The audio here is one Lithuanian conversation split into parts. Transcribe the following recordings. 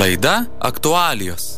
Laida aktualijos.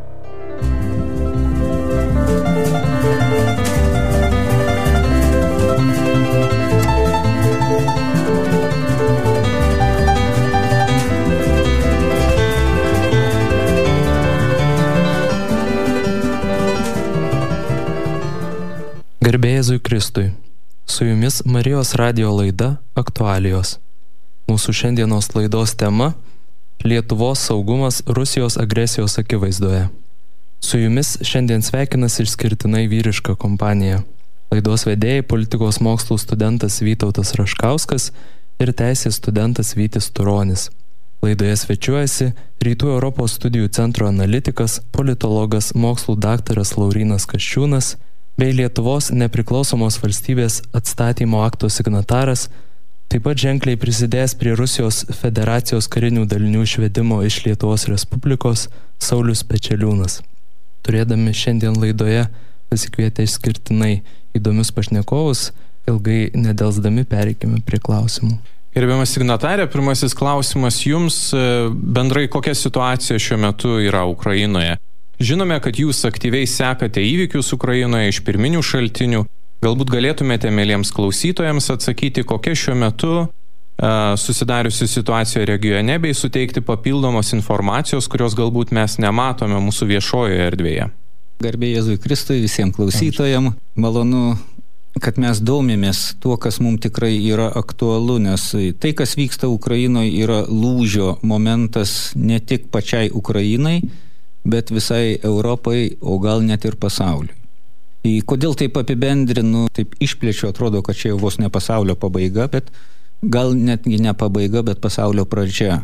Garbė Jėzui Kristui. Su jumis Marijos radijo laida aktualijos. Mūsų šiandienos laidos tema – Lietuvos saugumas Rusijos agresijos akivaizdoje. Su jumis šiandien sveikinasi išskirtinai vyriška kompanija. Laidos vedėjai politikos mokslų studentas Vytautas Raškauskas ir teisės studentas Vytis Turonis. Laidoje svečiuojasi Rytų Europos studijų centro analitikas, politologas, mokslų daktaras Laurynas Kasčiūnas bei Lietuvos nepriklausomos valstybės atstatymo akto signataras, taip pat ženkliai prisidėjęs prie Rusijos federacijos karinių dalinių išvedimo iš Lietuvos Respublikos Saulius Pečeliūnas. Turėdami šiandien laidoje pasikvietę išskirtinai įdomius pašnekovus, ilgai nedelsdami pereikime prie klausimų. Gerbiamas signatarė, pirmasis klausimas jums, bendrai kokia situacija šiuo metu yra Ukrainoje? Žinome, kad jūs aktyviai sekate įvykius Ukrainoje iš pirminių šaltinių. Galbūt galėtumėte mieliems klausytojams atsakyti, kokia šiuo metu susidariusi situacija regione bei suteikti papildomos informacijos, kurios galbūt mes nematome mūsų viešojoje erdvėje. Garbė Jėzui Kristui, visiems klausytojams. Malonu, kad mes domimės tuo, kas mums tikrai yra aktualu, nes tai, kas vyksta Ukrainoje, yra lūžio momentas ne tik pačiai Ukrainai, bet visai Europai, o gal net ir pasauliui. Kodėl taip apibendrinu, taip išplėčiu, atrodo, kad čia jau vos ne pasaulio pabaiga, bet gal netgi ne pabaiga, bet pasaulio pradžia.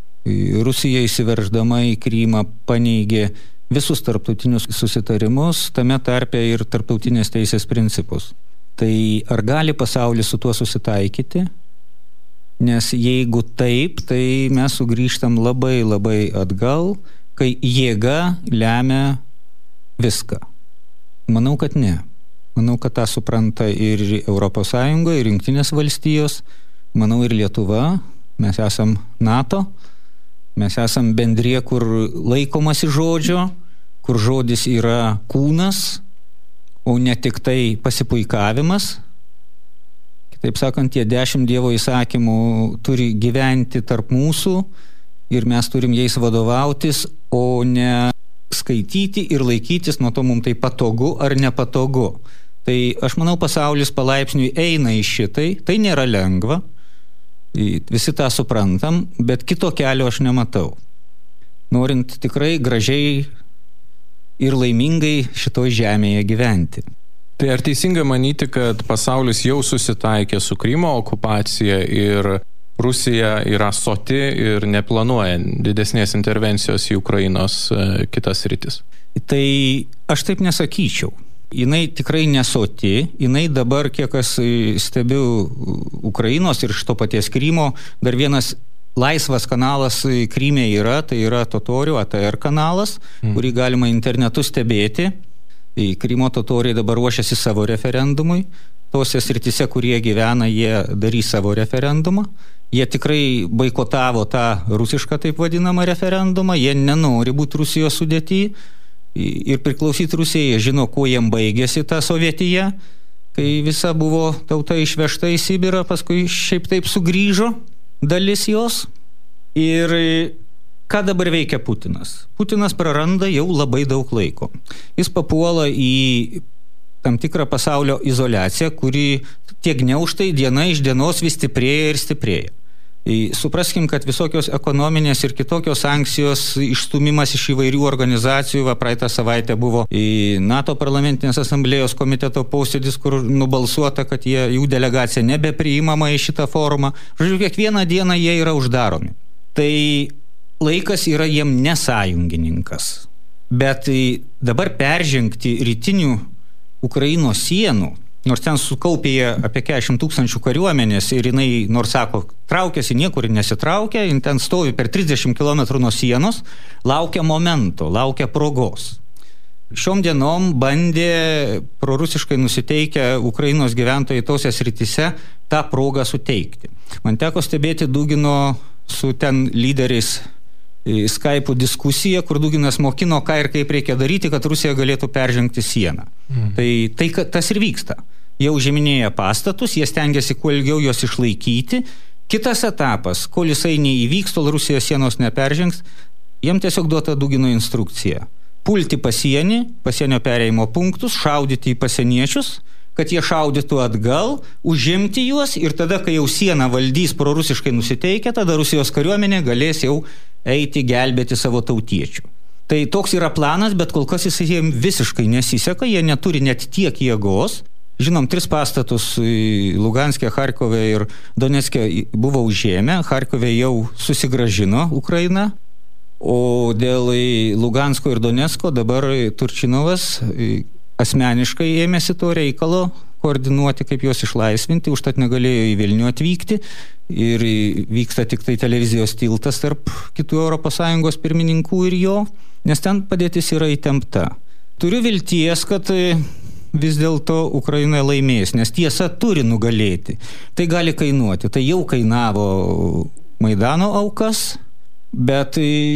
Rusija įsiverždama į Krymą paneigė visus tarptautinius susitarimus, tame tarpe ir tarptautinės teisės principus. Tai ar gali pasaulis su tuo susitaikyti? Nes jeigu taip, tai mes sugrįžtam labai atgal, kai jėga lemia viską. Manau, kad ne. Manau, kad tą supranta ir ES, ir Jungtinės valstijos, manau ir Lietuva. Mes esam NATO, mes esam bendrija, kur laikomasi žodžio, kur žodis yra kūnas, o ne tik tai pasipuikavimas. Kitaip sakant, tie 10 Dievo įsakymų turi gyventi tarp mūsų ir mes turim jais vadovautis, o ne skaityti ir laikytis, nuo to mums tai patogu ar nepatogu. Tai aš manau, pasaulis palaipsniui eina į šitai, tai nėra lengva, visi tą suprantam, bet kito kelio aš nematau. Norint tikrai gražiai ir laimingai šitoj žemėje gyventi. Tai ar teisinga manyti, kad pasaulis jau susitaikė su Krymo okupacija ir Rusija yra soti ir neplanuoja didesnės intervencijos į Ukrainos kitas rytis? Tai aš taip nesakyčiau. Jinai tikrai nesoti. Jinai dabar, kiek aš stebiu Ukrainos ir iš to paties Krymo, dar vienas laisvas kanalas Kryme yra, tai yra totorių ATR kanalas, kurį galima internetu stebėti. Krymo totoriai dabar ruošiasi savo referendumui. Tose srityse, kurie gyvena, jie darys savo referendumą. Jie tikrai boikotavo tą rusišką taip vadinamą referendumą, jie nenori būti Rusijos sudėty ir priklausyti Rusijai, jie žino, kuo jiem baigėsi ta Sovietija, kai visa buvo tauta išvežta į Sibirą, paskui šiaip taip sugrįžo dalis jos. Ir ką dabar veikia Putinas? Putinas praranda jau labai daug laiko. Jis papuola į tam tikrą pasaulio izoliaciją, kuri tie gniaužtai diena iš dienos vis stiprėja ir stiprėja. Supraskim, kad visokios ekonominės ir kitokios sankcijos, išstūmimas iš įvairių organizacijų, praeitą savaitę buvo į NATO parlamentinės asamblėjos komiteto posėdis, kur nubalsuota, kad jų delegacija nebepriimama į šitą forumą. Žodžiu, kiekvieną dieną jie yra uždaromi. Tai laikas yra jiem nesąjungininkas. Bet dabar peržengti rytinių Ukrainos sienų, nors ten sukaupė apie 40 000 kariuomenės ir jinai, nors sako, traukiasi niekur nesitraukia, jin ten stovi per 30 km nuo sienos, laukia momento, laukia progos. Šiom dienom bandė prorusiškai nusiteikę Ukrainos gyventojai tose srityse tą progą suteikti. Man teko stebėti Dugino su ten lyderiais Skype'ų diskusiją, kur Duginas mokino, ką ir kaip reikia daryti, kad Rusija galėtų peržengti sieną. Tai tas ir vyksta. Jie užiminėja pastatus, jie stengiasi kuo ilgiau juos išlaikyti. Kitas etapas, kol jisai neįvyks, tol Rusijos sienos neperžengs, jiem tiesiog duota Dugino instrukcija. Pulti pasienio perėjimo punktus, šaudyti į pasieniečius, kad jie šaudytų atgal, užimti juos ir tada, kai jau sieną valdys prorusiškai nusiteikę, tada Rusijos kariuomenė galės jau eiti gelbėti savo tautiečių. Tai toks yra planas, bet kol kas jis jiems visiškai nesiseka, jie neturi net tiek jėgos. Žinom, 3 pastatus Luganske, Charkove ir Donecke buvo užėmę, Charkove jau susigrąžino Ukraina, o dėl Lugansko ir Donecko dabar Turčinovas asmeniškai ėmėsi to reikalo koordinuoti, kaip juos išlaisvinti, užtat negalėjo į Vilnių atvykti ir vyksta tik tai televizijos tiltas tarp kitų ES pirmininkų ir jo, nes ten padėtis yra įtempta. Turiu vilties, kad vis dėlto Ukraina laimės, nes tiesa turi nugalėti. Tai gali kainuoti, tai jau kainavo Maidano aukas, bet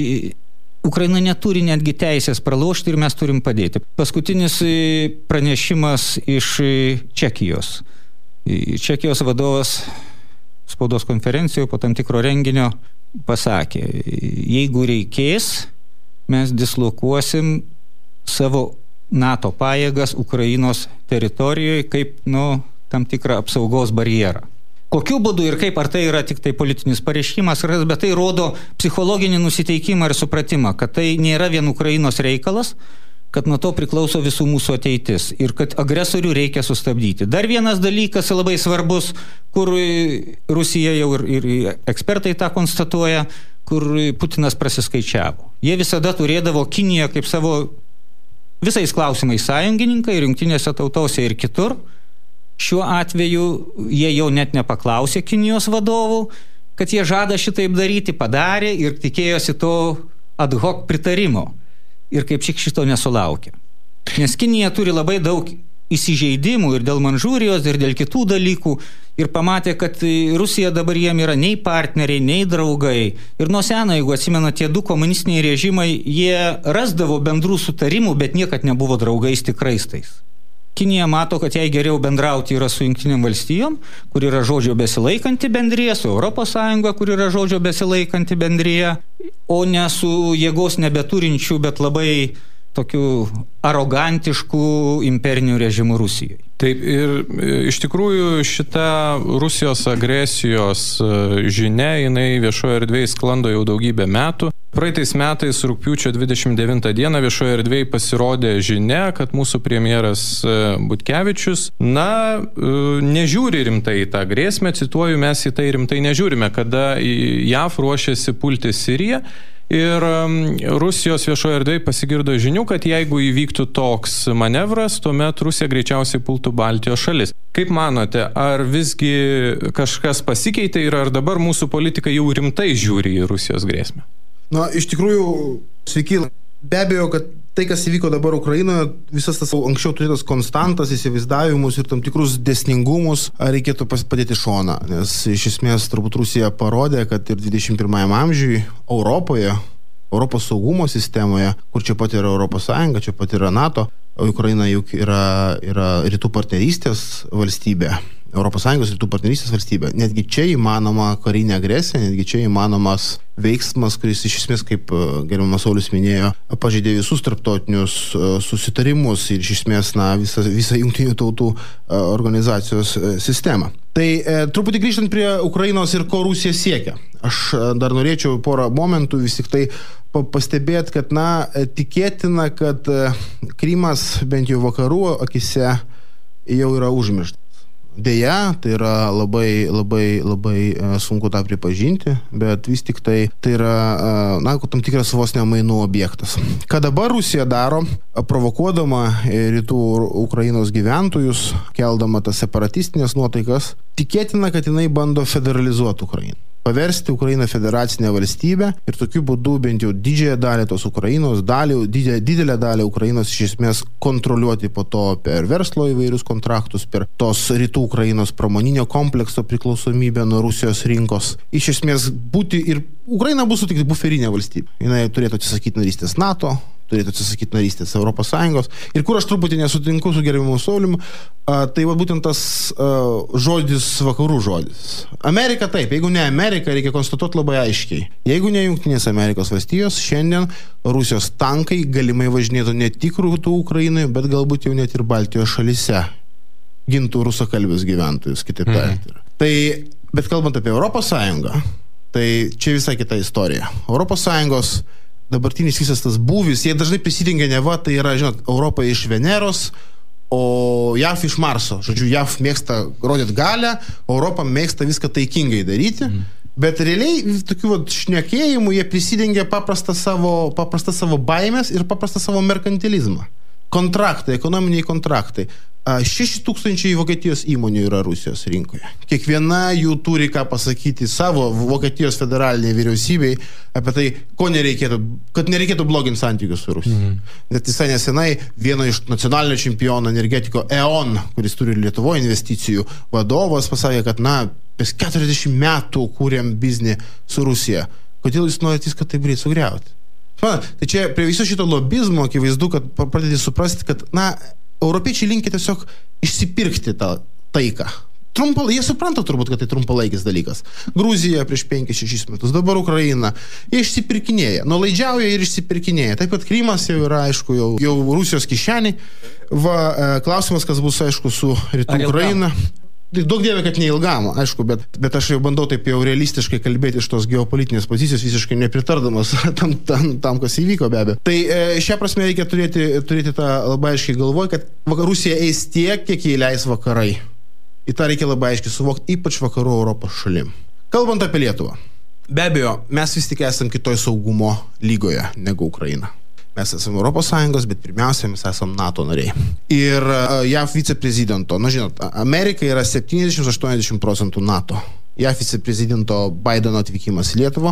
Ukraina neturi netgi teisės pralošti ir mes turim padėti. Paskutinis pranešimas iš Čekijos. Čekijos vadovas spaudos konferencijoje po tam tikro renginio pasakė, jeigu reikės, mes dislokuosim savo NATO pajėgas Ukrainos teritorijoje kaip tam tikrą apsaugos barjerą. Kokiu būdu ir kaip, ar tai yra tik tai politinis pareiškimas, bet tai rodo psichologinį nusiteikimą ir supratimą, kad tai nėra vien Ukrainos reikalas, kad nuo to priklauso visų mūsų ateitis ir kad agresorių reikia sustabdyti. Dar vienas dalykas labai svarbus, kur Rusija jau ir ekspertai tą konstatuoja, kur Putinas prasiskaičiavo. Jie visada turėdavo Kiniją kaip savo visais klausimais sąjungininkai ir jungtinėse tautose ir kitur. Šiuo atveju jie jau net nepaklausė Kinijos vadovų, kad jie žada šitaip daryti, padarė ir tikėjosi to ad hoc pritarimo. Ir kaip šito nesulaukė. Nes Kinija turi labai daug įsižeidimų ir dėl Manžūrijos, ir dėl kitų dalykų. Ir pamatė, kad Rusija dabar jiem yra nei partneriai, nei draugai. Ir nuo seno, jeigu atsimena, tie 2 komunistiniai režimai, jie rasdavo bendrų sutarimų, bet niekad nebuvo draugais tikrais tais. Kinija mato, kad jai geriau bendrauti yra su Jungtinėm valstijom, kur yra žodžio besilaikanti bendrija, su Europos Sąjunga, kur yra žodžio besilaikanti bendrija, o ne su jėgos nebeturinčių, bet labai tokių arogantiškų imperinių režimų Rusijoje. Taip, ir iš tikrųjų šita Rusijos agresijos žinia, jinai viešoje erdvėje sklando jau daugybę metų. Praeitais metais rugpjūčio 29 dieną viešoje erdvėje pasirodė žinia, kad mūsų premjeras Butkevičius, nežiūri rimtai į tą grėsmę, cituoju, mes į tai rimtai nežiūrime, kada JAV ruošiasi pulti Siriją. Ir Rusijos viešoje erdvėje pasigirdo žinių, kad jeigu įvyktų toks manevras, tuomet Rusija greičiausiai pultų Baltijos šalis. Kaip manote, ar visgi kažkas pasikeitė ir ar dabar mūsų politikai jau rimtai žiūri į Rusijos grėsmę? Iš tikrųjų, sveiki. Be abejo, kad tai, kas įvyko dabar Ukrainoje, visas tas anksčiau turėtas konstantas, įsivaizdavimus ir tam tikrus dėsningumus reikėtų padėti šoną. Nes iš esmės turbūt Rusija parodė, kad ir 21 amžiui Europoje, Europos saugumo sistemoje, kur čia pat yra Europos Sąjunga, čia pat yra NATO, Ukraina juk yra rytų partnerystės valstybė. ES rytų partnerystės valstybė. Netgi čia įmanoma karinė agresija, netgi čia įmanomas veiksmas, kuris iš esmės, kaip gerbiamas Saulius minėjo, pažeidė visus tarptautinius susitarimus ir iš esmės visą jungtinių tautų organizacijos sistemą. Tai truputį grįžtant prie Ukrainos ir ko Rusija siekia. Aš dar norėčiau porą momentų vis tik tai pastebėti, kad tikėtina, kad Krymas bent jau vakarų akise jau yra užmirštas. Deja, tai yra labai sunku tą pripažinti, bet vis tik tai yra tam tikras vos ne mainų objektas. Ką dabar Rusija daro, provokuodama rytų Ukrainos gyventojus, keldama tas separatistinės nuotaikas, tikėtina, kad jinai bando federalizuoti Ukrainą. paversti Ukrainą federacinę valstybę ir tokiu būdu bent jau didžiąją dalį tos Ukrainos, didelę dalį Ukrainos iš esmės kontroliuoti po to per verslo įvairius kontraktus, per tos rytų Ukrainos pramoninio komplekso priklausomybę nuo Rusijos rinkos. Iš esmės būti ir Ukraina bus tik buferinė valstybė. Jis turėtų atsisakyti narystės NATO, turėtų atsisakyti narystės Europos Sąjungos. Ir kur aš truputį nesutinku su gerbiamu Sauliumi, tai va būtent tas žodis, vakarų žodis. Amerika taip, jeigu ne Amerika, reikia konstatuoti labai aiškiai. Jeigu ne Jungtinės Amerikos valstijos, šiandien Rusijos tankai galimai važinėtų ne tik rytų Ukrainoje, bet galbūt jau net ir Baltijos šalyse. Gintų rusakalbius gyventojus, kitaip tariant. Tai, bet kalbant apie Europos Sąjungą, tai čia visai kita istorija. Europos Sąjungos dabartinis visas tas būvis, jie dažnai prisidengia neva, tai yra, žinot, Europa iš Veneros, o JAV iš Marso. Žodžiu, JAV mėgsta rodyti galę, Europa mėgsta viską taikingai daryti, bet realiai tokių šnekėjimų jie prisidengia paprastą savo baimės ir paprastą savo merkantilizmą. Kontraktai, ekonominiai kontraktai. 6,000 Vokietijos įmonių yra Rusijos rinkoje. Kiekviena jų turi ką pasakyti savo Vokietijos federaliniai vyriausybei apie tai, kad nereikėtų bloginti santykius su Rusija. Net visai nesenai vieno iš nacionalinio čempiono energetiko E.ON, kuris turi Lietuvoje investicijų, vadovas pasakė, kad per 40 metų kūrėm biznį su Rusija. Kodėl jūs norite viską taip greit sugriauti? Tai čia prie viso šito lobizmo akivaizdu, kad pradėti suprasti, kad europiečiai linkia tiesiog išsipirkti tą taiką. Jie supranta turbūt, kad tai trumpalaikis dalykas. Gruzija prieš 5-6 metus, dabar Ukraina. Jie išsipirkinėja, nuolaidžiauja ir išsipirkinėja. Taip pat Krymas jau yra, aišku, jau Rusijos kišeniai. Klausimas, kas bus, aišku, su rytų Ukraina. Daug dievė, kad neilgam, aišku, bet aš jau bandau taip jau realistiškai kalbėti iš tos geopolitinės pozicijos, visiškai nepritardamas tam, kas įvyko be abejo. Tai šią prasme reikia turėti tą labai aiškiai galvoj, kad Rusija eis tiek, kiek jį leis vakarai. Į tą reikia labai aiškiai suvokti, ypač vakarų Europos šalim. Kalbant apie Lietuvą, be abejo, mes vis tik esam kitoj saugumo lygoje negu Ukraina. Mes esame Europos Sąjungos, bet pirmiausia, mes esame NATO nariai. Ir JAV viceprezidento, žinot, Amerika yra 70-80% NATO. JAV viceprezidento Bideno atvykimas į Lietuvą,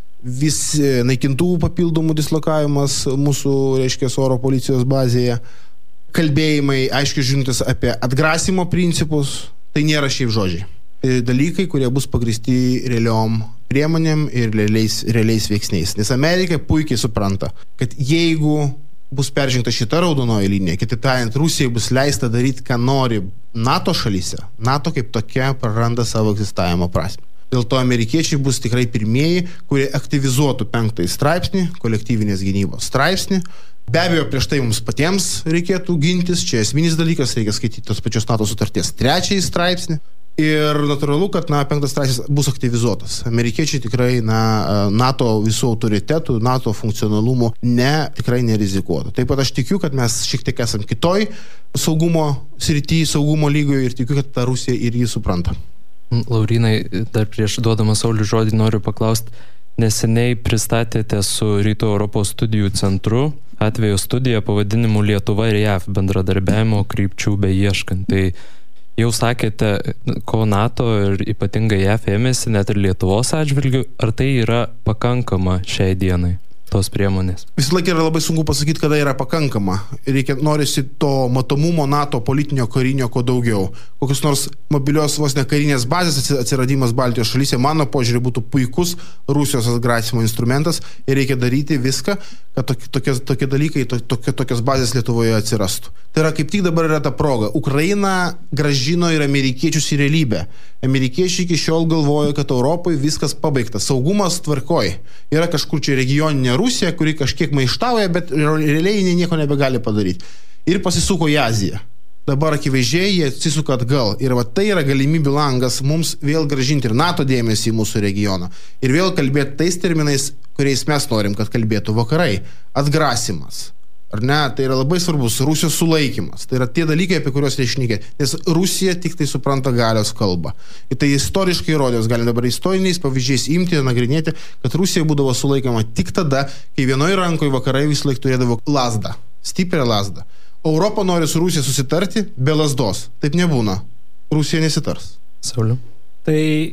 vis naikintuvų papildomų dislokavimas mūsų, reiškia, oro policijos bazėje, kalbėjimai, aiškiai žinutės apie atgrasimo principus, tai nėra šiaip žodžiai. Tai dalykai, kurie bus pagristi realiom priemonėm ir realiais veiksniais. Nes Amerika puikiai supranta, kad jeigu bus peržengta šita raudonoji linija, kitaip tariant, Rusijai bus leista daryti, ką nori NATO šalyse, NATO kaip tokia praranda savo egzistavimo prasmę. Dėl to amerikiečiai bus tikrai pirmieji, kurie aktyvizuotų 5 straipsnį, kolektyvinės gynybos straipsnį. Be abejo, prieš tai mums patiems reikėtų gintis, čia esminis dalykas, reikia skaityti tos pačios NATO sutarties 3 straipsnį. Ir natūralu, kad 5 straipsnis bus aktyvizuotas. Amerikiečiai tikrai NATO visų autoritetų, NATO funkcionalumo tikrai nerizikuotų. Taip pat aš tikiu, kad mes šiek tiek esam kitoj saugumo srity, saugumo lygoje ir tikiu, kad ta Rusija ir jį supranta. Laurynai, dar prieš duodamas Sauliui žodį noriu paklausti, neseniai pristatėte su Rytų Europos studijų centru atvejo studiją pavadinimu Lietuva ir JAV bendradarbiavimo krypčių beieškant. Tai jau sakėte, ko NATO ir ypatingai JAV ėmėsi net ir Lietuvos atžvilgių, ar tai yra pakankama šiai dienai? Tos priemonės. Visą laiką yra labai sunku pasakyti, kada yra pakankama. Norisi to matomumo NATO politinio karinio ko daugiau. Kokios nors mobilios vos ne karinės bazės atsiradimas Baltijos šalyse, mano požiūrį, būtų puikus Rusijos atgrasimo instrumentas ir reikia daryti viską, kad tokie dalykai, tokios bazės Lietuvoje atsirastų. Tai yra kaip tik dabar yra ta proga. Ukraina grąžino ir amerikiečius į realybę. Amerikiečiai iki šiol galvoja, kad Europoje viskas pabaigta. Saugumas tvarkoj. Yra kažkur čia regioninė Rusija, kuri kažkiek maištauja, bet realiai nieko nebegali padaryti. Ir pasisuko į Aziją. Dabar akivaizdžiai jie atsisuka atgal. Ir va tai yra galimybių langas mums vėl grąžinti ir NATO dėmesį į mūsų regioną. Ir vėl kalbėti tais terminais, kuriais mes norim, kad kalbėtų vakarai. Atgrasimas. Ar ne? Tai yra labai svarbus. Rusijos sulaikymas. Tai yra tie dalykai, apie kuriuos reišnykė. Nes Rusija tik tai supranta galios kalbą. Ir tai istoriškai įrodės, galim dabar istoriniais pavyzdžiais imti ir nagrinėti, kad Rusija būdavo sulaikoma tik tada, kai vienoje rankoje vakarai vis laik turėdavo lazdą. Stiprią lazdą. Europa nori su Rusija susitarti be lazdos. Taip nebūna. Rusija nesitars. Sauliu. Tai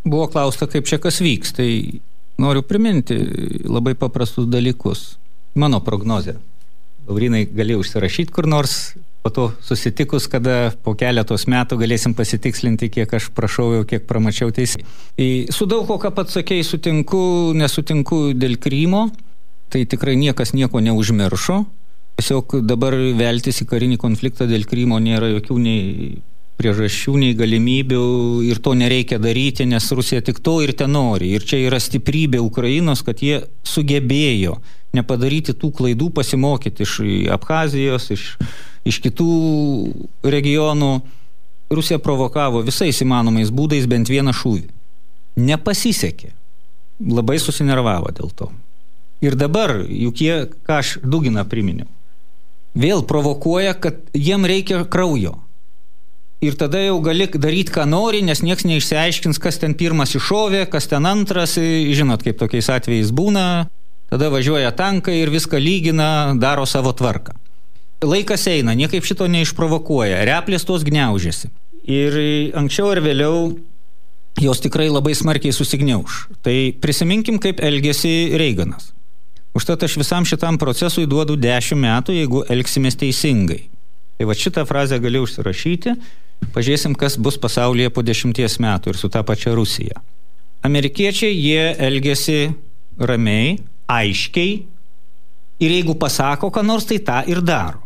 Buvo klausta, kaip čia kas vyks. Tai noriu priminti labai paprastus dalykus. Mano prognozė. Laurynai, gali užsirašyti kur nors, po to susitikus, kada po keletos metų galėsim pasitikslinti, kiek aš prašau, kiek pramačiau teisį. Su daug ko, ką pats sakei, sutinku, nesutinku dėl Krymo, tai tikrai niekas nieko neužmiršo. Tiesiog dabar veltis į karinį konfliktą dėl Krymo nėra jokių nei priežasčių, nei galimybių ir to nereikia daryti, nes Rusija tik to ir ten nori. Ir čia yra stiprybė Ukrainos, kad jie sugebėjo nepadaryti tų klaidų, pasimokyti iš Abchazijos, iš kitų regionų. Rusija provokavo visais įmanomais būdais bent vieną šūvį. Nepasisekė. Labai susinervavo dėl to. Ir dabar, juk jie, ką aš Duginą priminiau, vėl provokuoja, kad jiem reikia kraujo. Ir tada jau gali daryti, ką nori, nes nieks neišsiaiškins, kas ten pirmas iššovė, kas ten antras, žinot, kaip tokiais atvejais būna, tada važiuoja tankai ir viską lygina, daro savo tvarką. Laikas eina, niekaip šito neišprovokuoja, replės tos gniaužiasi. Ir anksčiau ir vėliau jos tikrai labai smarkiai susigniauš. Tai prisiminkim, kaip elgėsi Reiganas. Užtat aš visam šitam procesui duodu 10 metų, jeigu elgsimės teisingai. Tai va šitą frazę gali užsirašyti, pažiūrėsim, kas bus pasaulyje po 10 metų ir su ta pačia Rusija. Amerikiečiai, jie elgėsi ramiai, aiškiai ir jeigu pasako, ką nors, tai tą ir daro.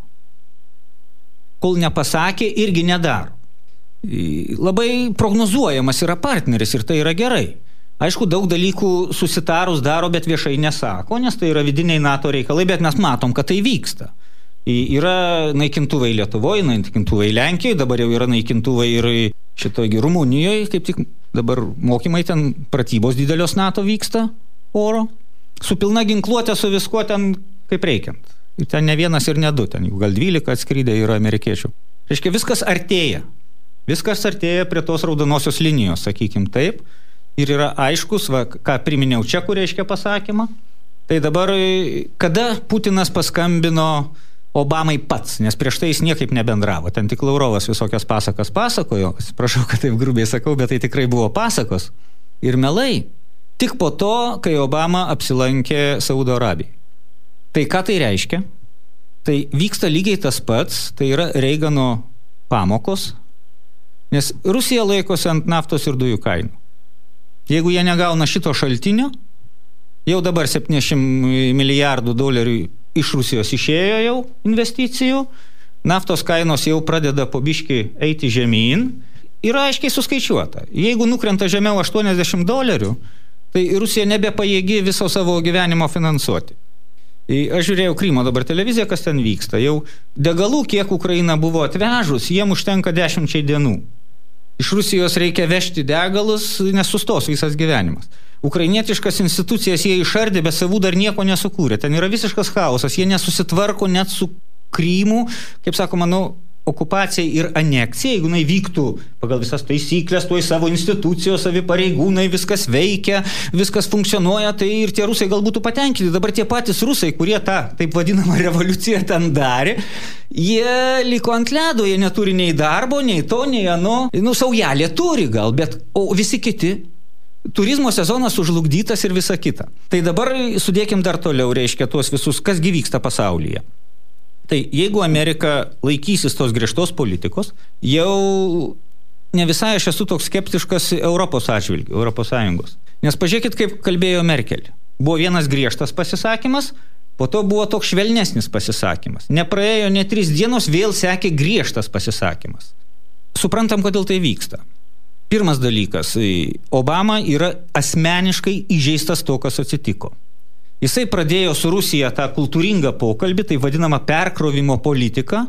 Kol nepasakė, irgi nedaro. Labai prognozuojamas yra partneris ir tai yra gerai. Aišku, daug dalykų susitarus daro, bet viešai nesako, nes tai yra vidiniai NATO reikalai, bet mes matom, kad tai vyksta. Yra naikintuvai Lietuvoje, naikintuvai Lenkijoje, dabar jau yra naikintuvai ir šitoje Rumunijoje, kaip tik dabar mokymai ten, pratybos didelios NATO vyksta oro, su pilna ginkluotė, su viskuo ten kaip reikiant. Ir ten ne vienas ir ne du, ten gal 12 atskridę yra amerikiečių. Reiškia, viskas artėja prie tos raudonosios linijos, sakykim taip, ir yra aiškus, va, ką priminėjau čia, kur reiškia pasakymą. Tai dabar, kada Putinas paskambino Obamai pats, nes prieš tai jis niekaip nebendravo. Ten tik Laurovas visokias pasakas pasakojo. Prašau, kad taip grubiai sakau, bet tai tikrai buvo pasakos. Ir melai. Tik po to, kai Obama apsilankė Saudo Arabijai. Tai ką tai reiškia? Tai vyksta lygiai tas pats, tai yra Reigano pamokos, nes Rusija laikosi ant naftos ir dujų kainų. Jeigu jie negauna šito šaltinio, jau dabar 70 milijardų dolerių iš Rusijos išėjo jau investicijų, naftos kainos jau pradeda po biškį eiti žemyn, yra aiškiai suskaičiuota. Jeigu nukrenta žemiau $80, tai Rusija nebepajėgi viso savo gyvenimo finansuoti. Aš žiūrėjau Krymo dabar televiziją, kas ten vyksta. Jau degalų, kiek Ukraina buvo atvežus, jiem užtenka 10 dienų. Iš Rusijos reikia vežti degalus, nesustos visas gyvenimas. Ukrainietiškas institucijas jie išardė, bet savų dar nieko nesukūrė. Ten yra visiškas chaosas, jie nesusitvarko net su Krymu, kaip sakoma, okupacija ir anekcija, jeigu jinai vyktų pagal visas taisyklės, tuoj savo institucijos, savi pareigūnai, viskas veikia, viskas funkcionuoja, tai ir tie rusai gal būtų patenkinti. Dabar tie patys rusai, kurie tą taip vadinamą revoliuciją ten darė, jie liko ant ledo, jie neturi nei darbo, nei to, nei ano. Saujelė turi gal, bet o visi kiti turizmo sezonas užlugdytas ir visa kita. Tai dabar sudėkim dar toliau, reiškia, tuos visus, kas gi vyksta pasaulyje. Tai jeigu Amerika laikysis tos griežtos politikos, jau ne visai aš esu toks skeptiškas Europos atžvilgiu, Europos Sąjungos. Nes pažiūrėkit, kaip kalbėjo Merkel. Buvo vienas griežtas pasisakymas, po to buvo toks švelnesnis pasisakymas. Nepraėjo ne 3 dienos, vėl sekė griežtas pasisakymas. Suprantam, kodėl tai vyksta. Pirmas dalykas, Obama yra asmeniškai įžeistas to, kas atsitiko. Jisai pradėjo su Rusija tą kultūringą pokalbį, tai vadinamą perkrovimo politiką,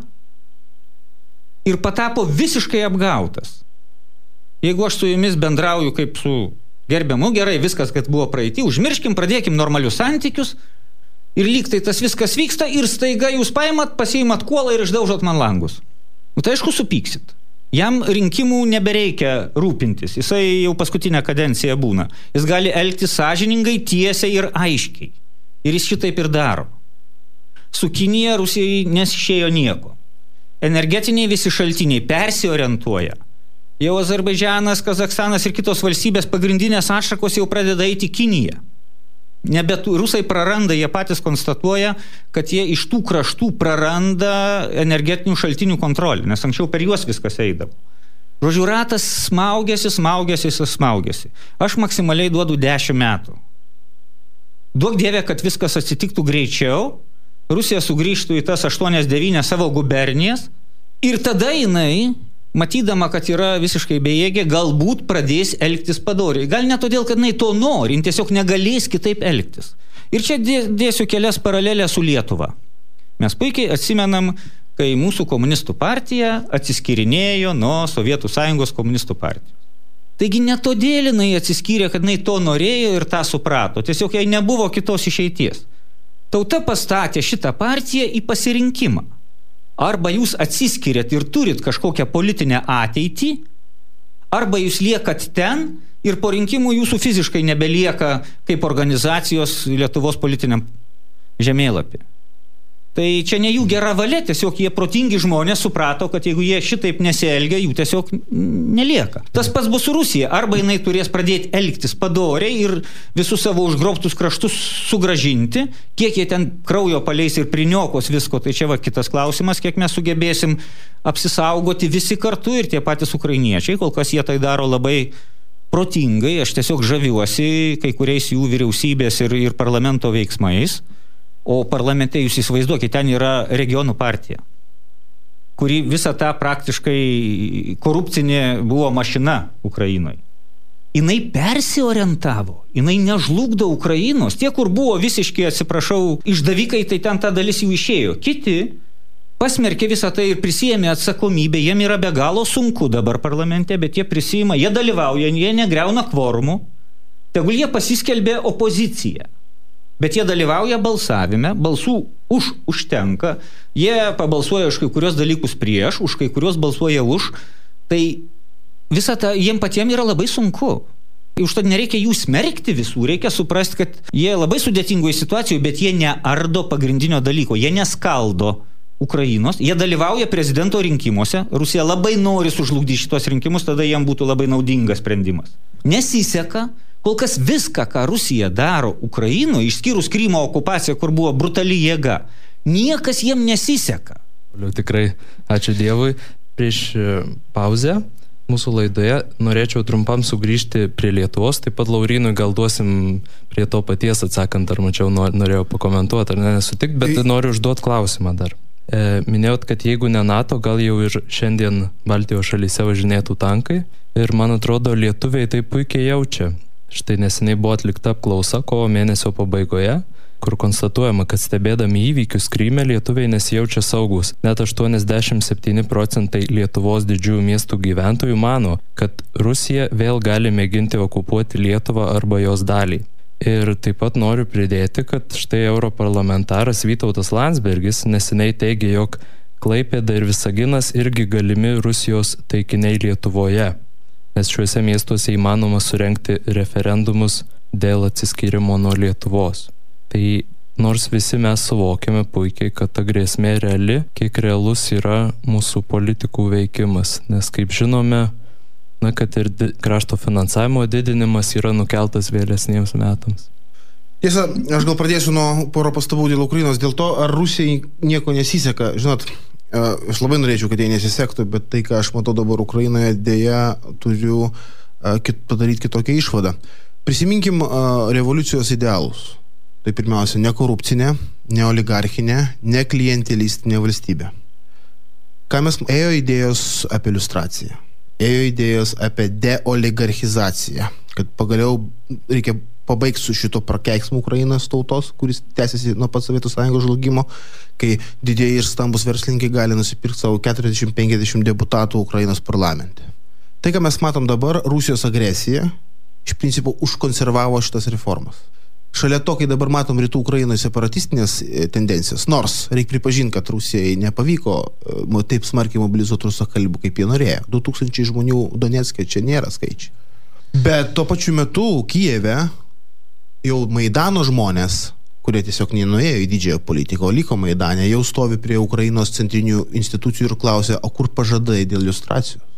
ir patapo visiškai apgautas. Jeigu aš su jumis bendrauju kaip su gerbiamu, gerai, viskas, kad buvo praeitį, užmirškim, pradėkim normalius santykius, ir lyg tai tas viskas vyksta, ir staiga jūs paimat, pasiimat kuolą ir išdaužot man langus. Tai aišku, supyksit. Jam rinkimų nebereikia rūpintis, jisai jau paskutinę kadenciją būna. Jis gali elgtis sąžiningai, tiesiai ir aiškiai. Ir jis šitaip ir daro. Su Kinija Rusijai nesišėjo nieko. Energetiniai visi šaltiniai persiorientuoja. Jau Azerbaidžianas, Kazakstanas ir kitos valstybės pagrindinės atšakos jau pradeda eiti Kiniją. Rusai praranda, jie patys konstatuoja, kad jie iš tų kraštų praranda energetinių šaltinių kontrolę, nes anksčiau per juos viskas eidavo. Žodžiu, ratas smaugėsi. Aš maksimaliai duodu 10 metų. Duok Dieve, kad viskas atsitiktų greičiau, Rusija sugrįžtų į tas 8-9 savo gubernijas ir tada jinai, matydama, kad yra visiškai bejėgė, galbūt pradės elgtis padoriai. Gal ne todėl, kad jinai to nori, jin tiesiog negalės kitaip elgtis. Ir čia dėsiu kelias paralelės su Lietuva. Mes puikiai atsimenam, kai mūsų komunistų partija atsiskyrinėjo nuo Sovietų Sąjungos komunistų partijos. Taigi ne todėl jinai atsiskyrė, kad jinai to norėjo ir tą suprato. Tiesiog jai nebuvo kitos išeities. Tauta pastatė šitą partiją į pasirinkimą. Arba jūs atsiskiriat ir turit kažkokią politinę ateitį, arba jūs liekat ten ir po rinkimų jūsų fiziškai nebelieka kaip organizacijos Lietuvos politiniam žemėlapį. Tai čia ne jų gera valia, tiesiog jie protingi žmonės suprato, kad jeigu jie šitaip nesielgia, jų tiesiog nelieka. Tas pats bus su Rusija. Arba jinai turės pradėti elgtis padoriai ir visus savo užgrobtus kraštus sugrąžinti, kiek jie ten kraujo paleis ir priniokos visko, tai čia va kitas klausimas, kiek mes sugebėsim apsisaugoti visi kartu ir tie patys ukrainiečiai, kol kas jie tai daro labai protingai, aš tiesiog žaviuosi kai kuriais jų vyriausybės ir parlamento veiksmais. O parlamente jūs įsivaizduokite, ten yra regionų partija, kuri visą tą praktiškai korupcinė buvo mašina Ukrainoje. Jinai persiorientavo, jinai nežlugdo Ukrainos. Tie, kur buvo visiškai, atsiprašau, išdavikai, tai ten ta dalis jų išėjo. Kiti pasmerkė visą tai ir prisijėmė atsakomybę. Jiem yra be galo sunku dabar parlamente, bet jie prisijima, jie dalyvauja, jie negriauna kvorumų. Tegul jie pasiskelbė opoziciją. Bet jie dalyvauja balsavime, balsų užtenka, jie pabalsuoja už kai kurios dalykus prieš, už kai kurios balsuoja už, tai visą tą jiem patiem yra labai sunku. Užtat nereikia jų smerkti visų, reikia suprasti, kad jie labai sudėtingoje situacijoje, bet jie neardo pagrindinio dalyko, jie neskaldo Ukrainos, jie dalyvauja prezidento rinkimuose, Rusija labai nori sužlugdyti šitos rinkimus, tada jiem būtų labai naudingas sprendimas. Nesiseka. Kol kas viską, ką Rusija daro Ukrainoje, išskyrus Krymo okupaciją, kur buvo brutali jėga, niekas jiem nesiseka. Tikrai, ačiū Dievui. Prieš pauzę mūsų laidoje norėčiau trumpam sugrįžti prie Lietuvos, taip pat Laurynui gal duosim prie to paties atsakant, ar mačiau norėjau pakomentuoti, ar nesutikti, bet noriu užduoti klausimą dar. Minėjot, kad jeigu ne NATO, gal jau ir šiandien Baltijos šalyse važinėtų tankai ir man atrodo lietuviai tai puikiai jaučia. Štai neseniai buvo atlikta apklausa kovo mėnesio pabaigoje, kur konstatuojama, kad stebėdami įvykius Kryme lietuviai nesijaučia saugus. Net 87% Lietuvos didžiųjų miestų gyventojų mano, kad Rusija vėl gali mėginti okupuoti Lietuvą arba jos dalį. Ir taip pat noriu pridėti, kad štai europarlamentaras Vytautas Landsbergis neseniai teigė, jog Klaipėda ir Visaginas irgi galimi Rusijos taikiniai Lietuvoje, nes šiuose miestuose įmanoma surengti referendumus dėl atsiskyrimo nuo Lietuvos. Tai nors visi mes suvokiame puikiai, kad ta grėsmė reali, kiek realus yra mūsų politikų veikimas, nes kaip žinome, kad ir krašto finansavimo didinimas yra nukeltas vėlesniems metams. Tiesa, aš gal pradėsiu nuo poro pastabų dėl Ukrainos, dėl to, ar Rusijai nieko nesiseka. Žinot, aš labai norėčiau, kad jie nesisektų, bet tai, ką aš matau dabar Ukrainoje, dėja turiu padaryti kitokią išvadą. Prisiminkim revoliucijos idealus. Tai pirmiausia, ne korupcinė, ne oligarchinė, ne klientelistinė valstybė. Ką mes ėjo idėjos apie iliustraciją, ėjo idėjos apie deoligarchizaciją, kad pagaliau reikia pabaigti su šito prakeiksmu Ukrainos tautos, kuris tęsiasi nuo pat Sovietų Sąjungos žlugimo, kai didieji ir stambus verslininkai gali nusipirkti savo 40-50 deputatų Ukrainos parlamente. Tai, ką mes matom dabar, Rusijos agresija, iš principo užkonservavo šitas reformas. Šalia to, kai dabar matom rytų Ukrainoje separatistinės tendencijas, nors reikia pripažinti, kad Rusijai nepavyko taip smarkiai mobilizuoti rusakalbių, kaip jie norėjo. 2000 žmonių Donecke čia nėra skaičiai. Bet tuo pačiu metu Kijeve jau Maidano žmonės, kurie tiesiog nenuėjo į didžiąją politiką, o liko Maidane, jau stovi prie Ukrainos centrinių institucijų ir klausia, o kur pažadai dėl iliustracijos?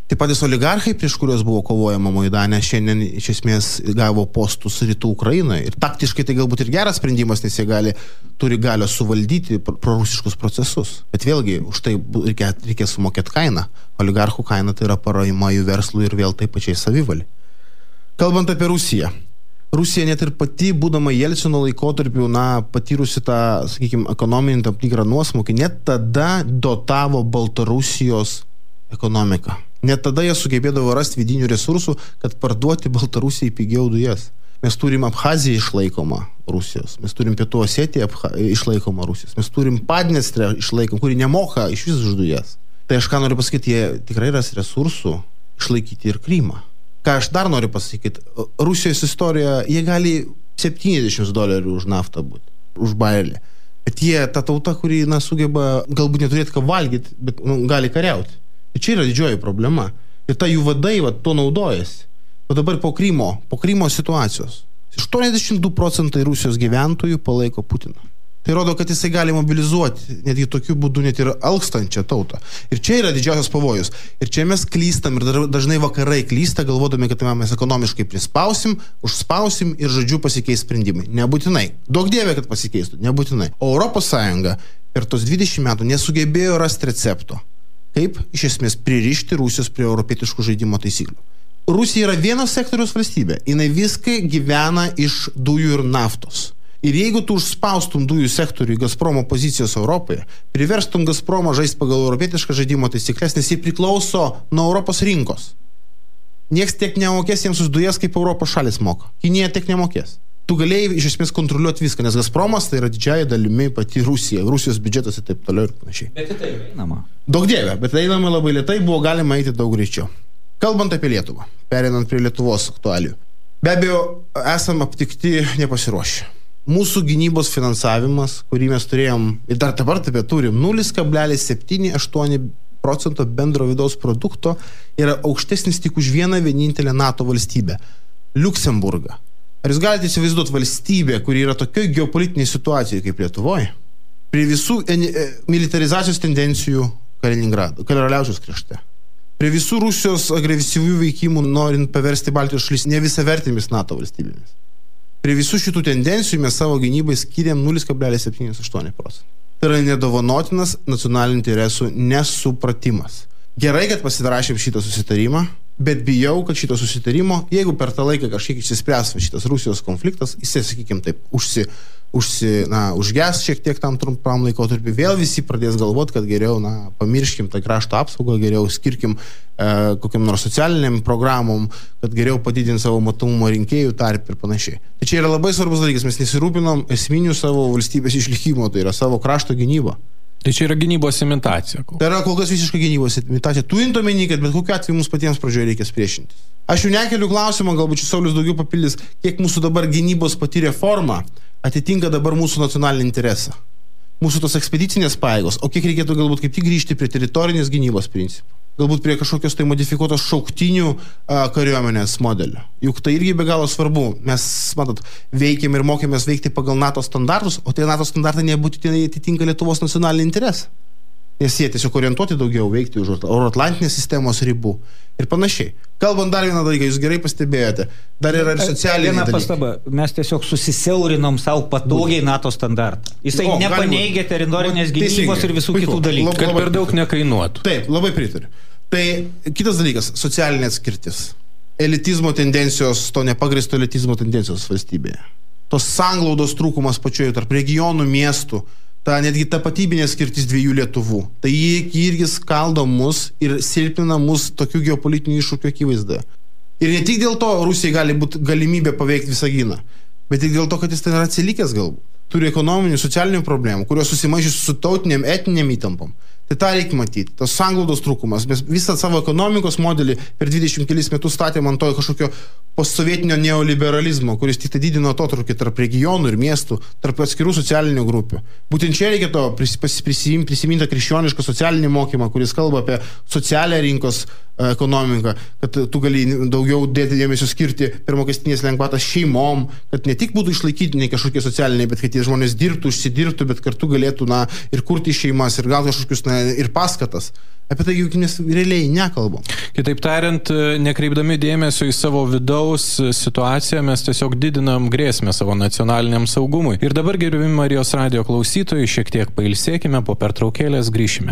Taip patys oligarchai, prieš kuriuos buvo kovojama Maidane, šiandien iš esmės gavo postus rytų Ukrainoje. Ir taktiškai tai galbūt ir geras sprendimas, nes jie turi galią suvaldyti prorusiškus procesus. Bet vėlgi, už tai reikia sumokėti kainą. Oligarchų kaina tai yra parama jų verslui ir vėl taip pačiai savivaliai. Kalbant apie Rusiją. Rusija net ir pati, būdama Jelcino laikotarpiu, patyrusi tą, sakykime, ekonominį tam tikrą nuosmukį, net tada dotavo Baltarusijos ekonomiką. Net tada jie sugebėdavo rasti vidinių resursų, kad parduoti Baltarusijai pigiau dujas. Mes turim Abchaziją išlaikomą Rusijos, mes turim Pietų Osetiją išlaikomą Rusijos, mes turim Padniestrę išlaikomą, kuri nemoka iš vis už dujas. Tai aš ką noriu pasakyti, jie tikrai ras resursų išlaikyti ir Krymą. Ką aš dar noriu pasakyti, Rusijos istorija, jie gali $70 už naftą būti, už barelį. Bet jie, ta tauta, kuri sugeba galbūt neturėti ką valgyti, bet gali kariauti. Ir čia yra didžioji problema. Ir ta jų vadai to naudojasi. O dabar po Krymo situacijos 82% Rusijos gyventojų palaiko Putiną. Tai rodo, kad jisai gali mobilizuoti netgi tokiu būdu net ir alkstančią tautą. Ir čia yra didžiausias pavojus. Ir čia mes klystam ir dažnai vakarai klysta, galvodami, kad mes ekonomiškai prispausim, užspausim ir žodžiu pasikeis sprendimai. Nebūtinai. Daug dievė, kad pasikeistų. Nebūtinai. O ES per tos 20 metų nesugebėjo rasti recepto. Kaip iš esmės pririšti Rusijos prie europietiškų žaidimo taisyklių. Rusija yra vienos sektoriaus valstybė. Jinai viskai gyvena iš dujų ir naftos. Ir jeigu tu užspaustum dujų sektorių į Gazpromo pozicijos Europoje, priverstum Gazpromą žaisti pagal europietišką žaidimo taisyklės, nes jie priklauso nuo Europos rinkos. Nieks tiek nemokės jiems už dujas, kaip Europos šalis moka. Kinija tiek nemokės. Tu galėjai iš esmės kontroliuoti viską, nes Gazpromas tai yra didžiąja dalimi pati Rusija, Rusijos biudžetas ir taip toliau ir panašiai. Bet tai einama. Daug dievė, bet einama labai lėtai, buvo galima eiti daug greičiau. Kalbant apie Lietuvą, perinant prie Lietuvos aktualijų. Be abejo, esam aptikti nepasiruošę. Mūsų gynybos finansavimas, kurį mes turėjom, ir dar dabar taip turim, 0,78% bendro vidaus produkto yra aukštesnis tik už vienintelę NATO valstybę – Liuksemburgą. Ar jūs galite įsivaizduoti valstybę, kuri yra tokioje geopolitinėje situacijoje kaip Lietuvoje, prie visų militarizacijos tendencijų Karaliaučiaus krašte, prie visų Rusijos agresyvių veikimų norint paversti Baltijos šalis nevisavertėmis NATO valstybėmis. Prie visų šitų tendencijų mes savo gynybai skiriam 0,78%. Tai yra nedovanotinas nacionalinių interesų nesupratimas. Gerai, kad pasirašėm šitą susitarimą, bet bijau, kad šito susitarimo, jeigu per tą laiką kažkiek išsispręs šitas Rusijos konfliktas, jisai, sakykime taip, užges šiek tiek tam trumpam laikotarpį, vėl visi pradės galvoti, kad geriau, pamirškim tą krašto apsaugą, geriau skirkim kokiam nors socialiniam programom, kad geriau padidinti savo matomumą rinkėjų tarp ir panašiai. Tai čia yra labai svarbus dalykas, mes nesirūpinom esminių savo valstybės išlikimo, tai yra savo krašto gynyba. Tai čia yra gynybos imitacija. Tai yra kol kas visiškai gynybos imitacija. Turint omeny, kad bet kokiu atveju mums patiems pradžioje reikės priešintis. Aš jau nekeliu klausimą, galbūt Saulius daugiau papildys, kiek mūsų dabar gynybos pati reforma atitinka dabar mūsų nacionalinį interesą. Mūsų tos ekspedicinės pajėgos, o kiek reikėtų galbūt kaip tik grįžti prie teritorinės gynybos principų. Galbūt prie kažkokios tai modifikuotos šauktinių kariuomenės modelio. Juk tai irgi be galo svarbu. Mes, veikiam ir mokėmės veikti pagal NATO standartus, o tie NATO standartai nebūtinai atitinka Lietuvos nacionalinį interesą. Nes jie tiesiog orientuoti daugiau veikti už Euroatlantinės sistemos ribų ir panašiai. Kalbant dar vieną dalyką, jūs gerai pastebėjote, dar yra ir socialiniai dalykai. Pastaba, mes tiesiog susisiaurinom savo patogiai NATO standartą. Jisai nepaneigia teritorinės gynybos ir visų kitų dalykų. Kad per daug nekainuotų. Taip, labai pritariu. Tai kitas dalykas, socialinė atskirtis. Elitizmo tendencijos, to nepagristo elitizmo tendencijos valstybėje. Tos sanglaudos trūkumas pačioje tarp regionų, miestų, ta netgi tapatybinė skirtis dviejų Lietuvų. Tai jie irgi skaldo mus ir silpnina mus tokių geopolitinių iššūkių akivaizdoje. Ir ne tik dėl to Rusijai gali būti galimybė paveikti Visaginą, bet tik dėl to, kad jis ten yra atsilikęs galbūt. Turi ekonominių, socialinių problemų, kurios susimaišys su tautiniam, etniniam įtampom. Tai tą reikia matyti. Tas sanglaudos trūkumas. Mes visą savo ekonomikos modelį per 20 kelis metus statėm ant to kažkokio postsovietinio neoliberalizmo, kuris tik tai didino atotrūkį tarp regionų ir miestų, tarp atskirų socialinių grupių. Būtent čia reikėtų prisiminti krikščionišką socialinį mokymą, kuris kalba apie socialią rinkos ekonomiką, kad tu gali daugiau dėti dėmesio skirti per mokestinės lengvatas šeimom, kad ne tik būtų išlaikyti kažkokie socialiniai, bet kad tie žmonės dirbtų, užsidirbtų, bet kartu galėtų ir kurti šeimas, ir gauti kažkokius ir paskatas. Apie tai juk mes realiai nekalbam. Kitaip tariant, nekreipdami dėmesio į savo vidaus situaciją, mes tiesiog didinam grėsmę savo nacionaliniam saugumui. Ir dabar, gerbiami Marijos radijo klausytojai, šiek tiek pailsėkime, po pertraukėlės grįšime.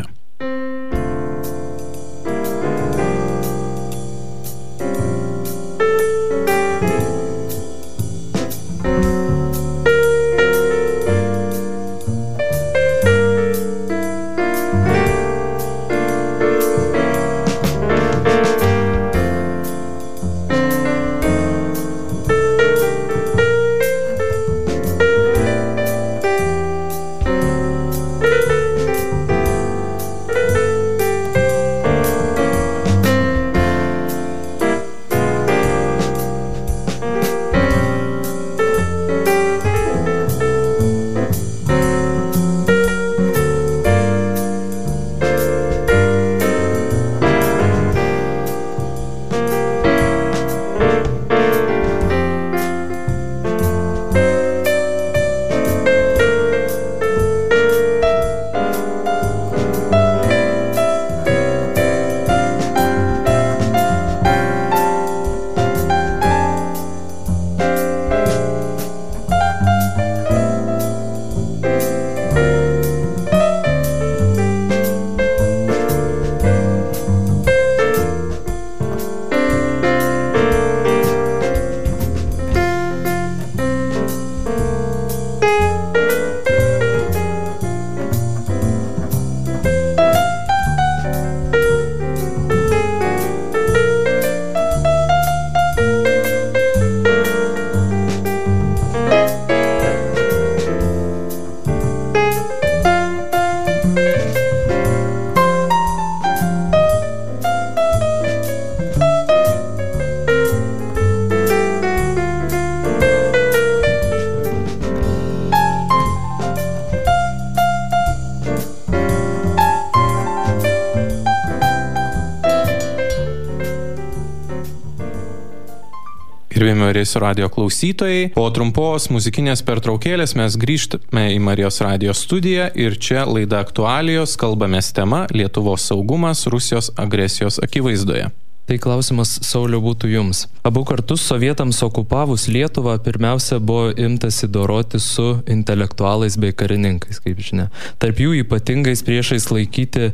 Gerbėjami Marijos radijo klausytojai, po trumpos muzikinės pertraukėlės mes grįžtame į Marijos radijo studiją ir čia laida Aktualijos, kalbamės tema Lietuvos saugumas Rusijos agresijos akivaizdoje. Tai klausimas, Sauliau, būtų jums. Abu kartus sovietams okupavus Lietuvą pirmiausia buvo imtasi doroti su intelektualais bei karininkais, kaip žinia. Tarp jų ypatingais priešais laikyti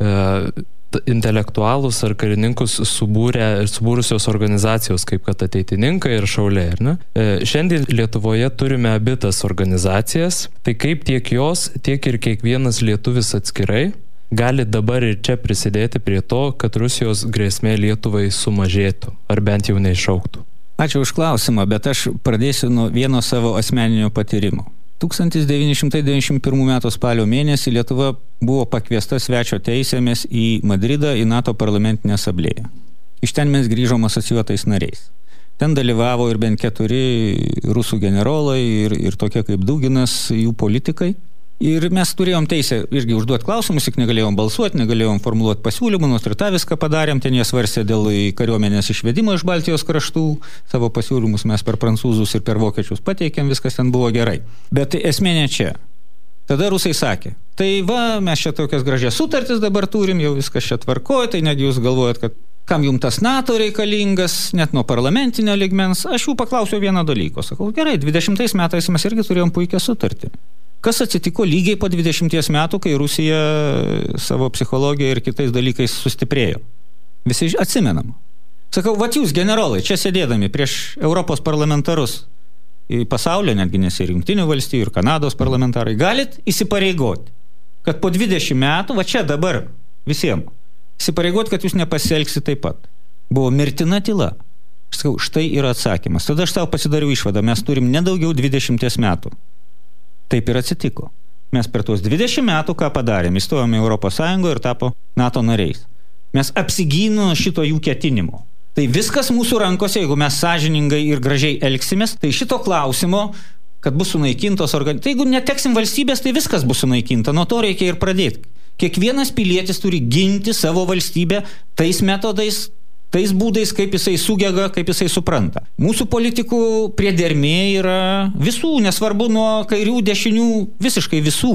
intelektualus ar karininkus subūrusios organizacijos, kaip kad ateitininkai ir šauliai, ar ne? Šiandien Lietuvoje turime abi tas organizacijas, tai kaip tiek jos, tiek ir kiekvienas lietuvis atskirai gali dabar ir čia prisidėti prie to, kad Rusijos grėsmė Lietuvai sumažėtų, ar bent jau neišauktų. Ačiū už klausimą, bet aš pradėsiu nuo vieno savo asmeninio patyrimo. 1991 m. spalio mėnesį Lietuva buvo pakviesta svečio teisėmis į Madridą į NATO parlamentinę asamblėją. Iš ten mes grįžom asocijuotais nariais. Ten dalyvavo ir bent 4 rusų generolai ir tokie kaip Duginas, jų politikai. Ir mes turėjom teisę irgi užduoti klausimus, tik negalėjom balsuoti, negalėjom formuluoti pasiūlymų, nors ir tą viską padarėm, ten jie svarstė dėl kariuomenės išvedimo iš Baltijos kraštų, savo pasiūlymus mes per prancūzus ir per vokiečius pateikėm, viskas ten buvo gerai. Bet esmė ne čia. Tada rusai sakė, tai va, mes čia tokias gražias sutartis dabar turim, jau viskas čia tvarkoja, tai negi jūs galvojat, kad kam jums tas NATO reikalingas, net nuo parlamentinio lygmens. Aš jų paklausiau vieną dalyką, sakau, gerai, 20 metais mes irgi turėjom puikią sutartį. Kas atsitiko lygiai po 20 metų, kai Rusija savo psichologiją ir kitais dalykais sustiprėjo? Visi atsimenam. Sakau, vat jūs, generolai, čia sėdėdami prieš Europos parlamentarus į pasaulio, netgi nes ir Jungtinių valstijų, ir Kanados parlamentarai, galit įsipareigoti, kad po 20 metų, va čia dabar visiems, įsipareigoti, kad jūs nepasielgsite taip pat. Buvo mirtina tyla. Aš sakau, štai yra atsakymas. Tada aš savo pasidariau išvadą, mes turim nedaugiau 20 metų. Taip ir atsitiko. Mes per tuos 20 metų ką padarėm? Įstojome į Europos Sąjungą ir tapo NATO nariais. Mes apsigynome šito jų ketinimo. Tai viskas mūsų rankose, jeigu mes sąžiningai ir gražiai elgsimės, tai šito klausimo, kad bus sunaikintos organizacijos. Tai jeigu neteksim valstybės, tai viskas bus sunaikinta. Nuo to reikia ir pradėti. Kiekvienas pilietis turi ginti savo valstybę tais metodais, tais būdais, kaip jisai sugeba, kaip jisai supranta. Mūsų politikų priedermė yra visų, nesvarbu nuo kairių, dešinių, visiškai visų.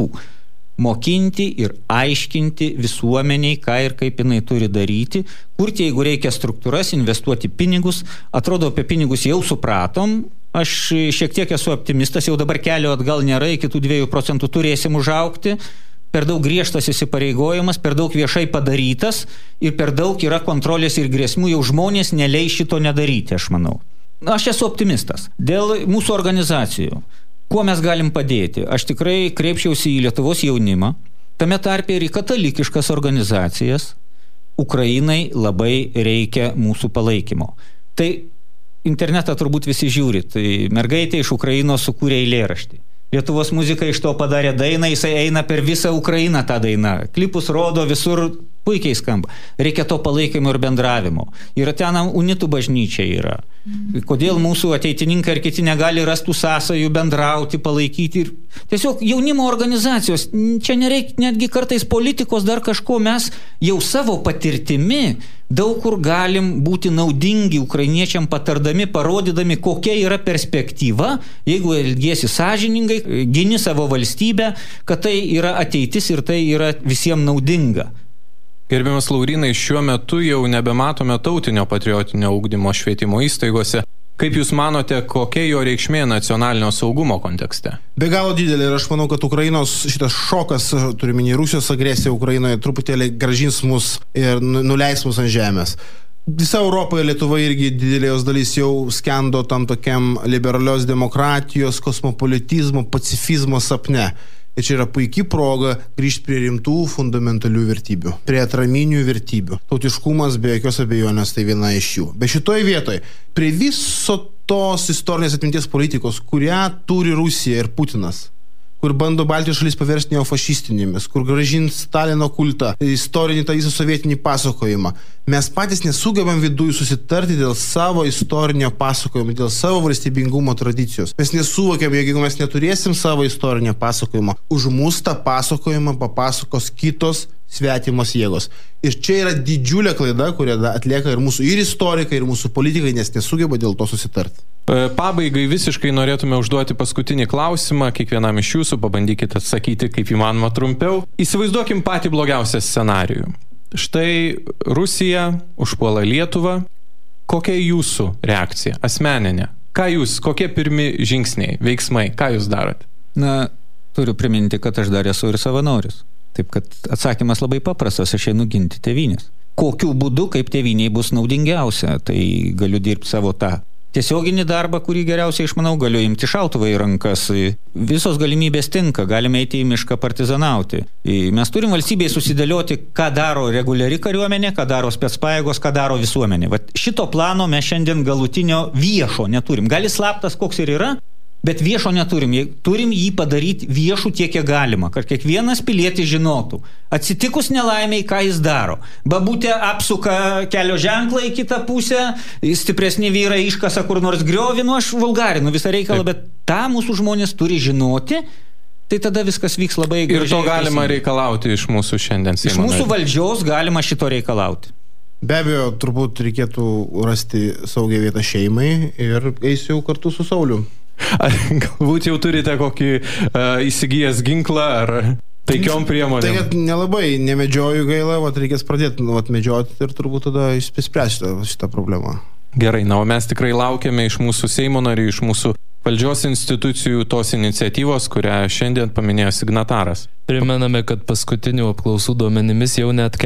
Mokinti ir aiškinti visuomeniai, ką ir kaip jinai turi daryti, kurti, jeigu reikia struktūras, investuoti pinigus. Atrodo, apie pinigus jau supratom. Aš šiek tiek esu optimistas, jau dabar kelio atgal nėra, iki tų 2% turėsim užaugti. Per daug griežtas įsipareigojimas, per daug viešai padarytas ir per daug yra kontrolės ir grėsmų, jau žmonės neleis šito nedaryti, aš manau. Aš esu optimistas. Dėl mūsų organizacijų. Kuo mes galim padėti? Aš tikrai kreipčiausi į Lietuvos jaunimą, tame tarpe ir į katalikiškas organizacijas. Ukrainai labai reikia mūsų palaikymo. Tai internetą turbūt visi žiūri. Tai mergaitė iš Ukrainos sukūrė eilėraštį. Lietuvos muzika iš to padarė dainą, jisai eina per visą Ukrainą tą dainą. Klipus rodo visur, puikiai skamba. Reikia to palaikymo ir bendravimo. Ir ten unitų bažnyčia yra. Kodėl mūsų ateitininkai ir kiti negali rastų sąsajų, bendrauti, palaikyti. Ir tiesiog jaunimo organizacijos, čia nereikia netgi kartais politikos, dar kažko, mes jau savo patirtimi daug kur galim būti naudingi ukrainiečiam, patardami, parodydami, kokia yra perspektyva, jeigu elgiesi sąžiningai, gini savo valstybę, kad tai yra ateitis ir tai yra visiems naudinga. Gerbiamas Laurynai, šiuo metu jau nebematome tautinio patriotinio ugdymo švietimo įstaigose. Kaip Jūs manote, kokia jo reikšmė nacionalinio saugumo kontekste? Be galo didelė ir aš manau, kad Ukrainos šitas šokas, turiminį Rusijos agresiją Ukrainoje, truputėlį gražins mus ir nuleis mus ant žemės. Visa Europa ir Lietuva irgi didelė jos dalis jau skendo tam tokiam liberalios demokratijos, kosmopolitizmo, pacifizmo sapne. Ir čia yra puikiai proga grįžti prie rimtų fundamentalių vertybių, prie atraminių vertybių. Tautiškumas be jokios abejonės tai viena iš jų. Bet šitoj vietoj, prie viso tos istorinės atminties politikos, kurią turi Rusija ir Putinas, kur bando Baltijos šalis paversti neofašistinėmis, kur grąžint Stalino kultą, istorinį tą visą sovietinį pasakojimą. Mes patys nesugebam viduje susitarti dėl savo istorinio pasakojimo, dėl savo valstybingumo tradicijos. Mes nesuvokiam, jeigu mes neturėsim savo istorinio pasakojimo, už mus tą pasakojimą papasakos kitos svetimos jėgos. Ir čia yra didžiulė klaida, kurią atlieka ir mūsų ir istorikai, ir mūsų politikai, nes nesugeba dėl to susitarti. Pabaigai visiškai norėtume užduoti paskutinį klausimą, kiekvienam iš jūsų pabandykite atsakyti kaip įmanoma trumpiau. Įsivaizduokim patį blogiausią scenarijų. Štai Rusija užpuola Lietuvą. Kokia jūsų reakcija, asmeninė? Kokie pirmi žingsniai, veiksmai, ką jūs darot? Na, turiu priminti, kad aš dar esu ir savanoris. Taip, kad atsakymas labai paprastas, aš einu ginti tėvynės. Kokiu būdu, kaip tėvyniai bus naudingiausia, tai galiu dirbti savo tą tiesioginį darbą, kurį geriausiai išmanau, galiu imti šautuvą į rankas. Visos galimybės tinka, galime eiti į mišką partizanauti. Mes turim valstybėje susidėlioti, ką daro reguliari kariuomenė, ką daro specpajėgos, ką daro visuomenė. Vat šito plano mes šiandien galutinio viešo neturim. Gali slaptas koks ir yra, bet viešo neturim. Turim jį padaryti viešų tiek, kiek galima, kad kiekvienas pilietis žinotų. Atsitikus nelaimiai, ką jis daro. Babutė apsuka kelio ženklą į kitą pusę, stipresni vyrai iškasa kur nors griovį, aš vulgarinu visą reikalą, bet tą mūsų žmonės turi žinoti, tai tada viskas vyks labai gražiai. Ir to galima reikalauti iš mūsų šiandien Seimo narių. Iš mūsų valdžios galima šito reikalauti. Be abejo, turbūt reikėtų rasti saugią vietą šeimai ir eisiu kartu su Sauliu. Galbūt jau turite kokį įsigijęs ginklą ar taikiom priemonėm? Tai kad nelabai nemedžioju gaila, reikės pradėti medžioti ir turbūt tada išspręsti šitą problemą. Gerai, o mes tikrai laukiame iš mūsų Seimo narių, iš mūsų valdžios institucijų tos iniciatyvos, kurią šiandien paminėjo signataras. Primename, kad paskutinių apklausų duomenimis jau net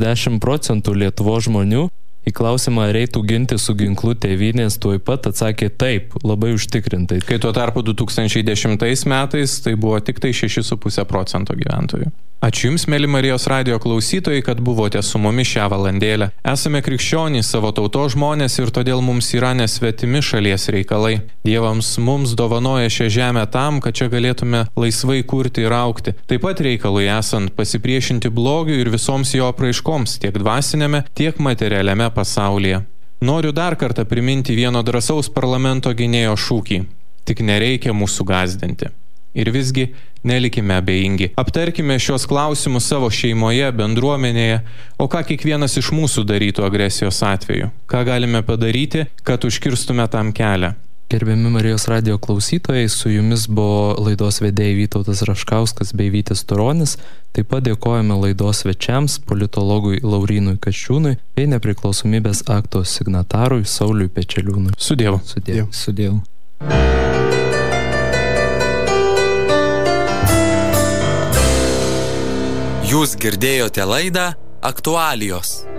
40% Lietuvos žmonių į klausimą, ar eitų ginti su ginklu tėvynės, tuoj pat atsakė taip, labai užtikrintai. Kai tuo tarpu 2010 metais tai buvo tik tai 6,5% gyventojų. Ačiū Jums, mėly Marijos radijo klausytojai, kad buvote su mumis šią valandėlę. Esame krikščionys, savo tautos žmonės ir todėl mums yra nesvetimi šalies reikalai. Dievams mums dovanoja šią žemę tam, kad čia galėtume laisvai kurti ir augti. Taip pat reikalui esant pasipriešinti blogiui ir visoms jo apraiškoms, tiek dvasinėme, tiek materialiame pasaulyje. Noriu dar kartą priminti vieno drąsaus parlamento gynėjo šūkį. Tik nereikia mūsų gąsdinti. Ir visgi nelikime abejingi. Aptarkime šios klausimus savo šeimoje, bendruomenėje, o ką kiekvienas iš mūsų darytų agresijos atveju. Ką galime padaryti, kad užkirstume tam kelią. Gerbiami Marijos radijo klausytojai, su jumis buvo laidos vedėjai Vytautas Raškauskas bei Vytis Turonis. Taip pat dėkojame laidos svečiams, politologui Laurynui Kasčiūnui bei nepriklausomybės akto signatarui Sauliui Pečeliūnui. Su Dievu. Su Dievu. Jūs girdėjote laidą Aktualijos.